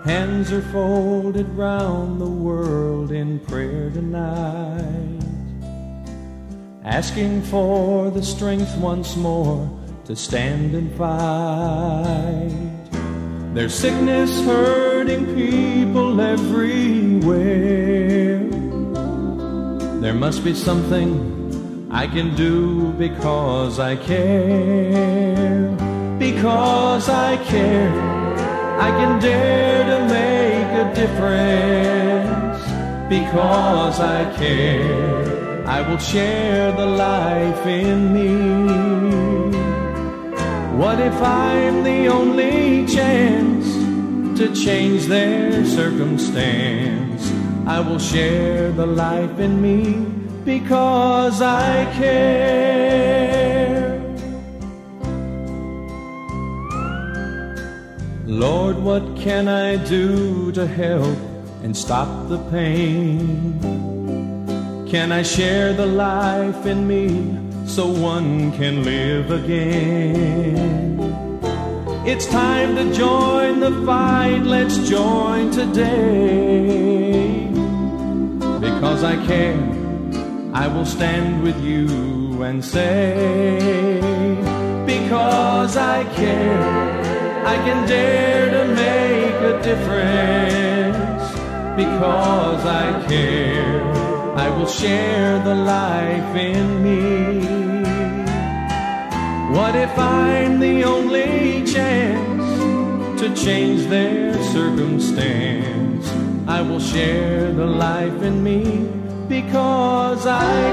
Hands are folded round the world in prayer tonight, asking for the strength once more to stand and fight. There's sickness hurting people everywhere. There must be something I can do because I care. Because I care, I can dare to make a difference. Because I care, I will share the life in me. What if I'm the only chance to change their circumstance? I will share the life in me because I care. Lord, what can I do to help and stop the pain? Can I share the life in me so one can live again? It's time to join the fight, let's join today. Because I care, I will stand with you and say, because I care, I can dare to make a difference. Because I care, I will share the life in me. What if I'm the only chance to change their circumstance? I will share the life in me because I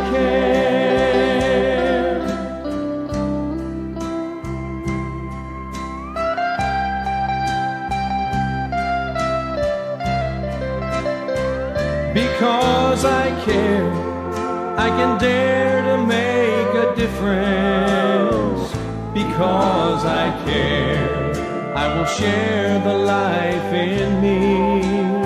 care. Because I care, I can dare to make a difference. Because I care, I will share the life in me.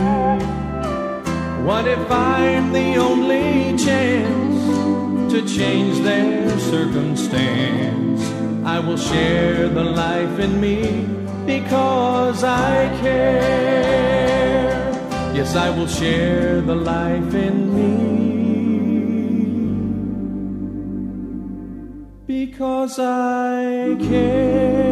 What if I'm the only chance to change their circumstance? I will share the life in me because I care. Yes, I will share the life in me because I care.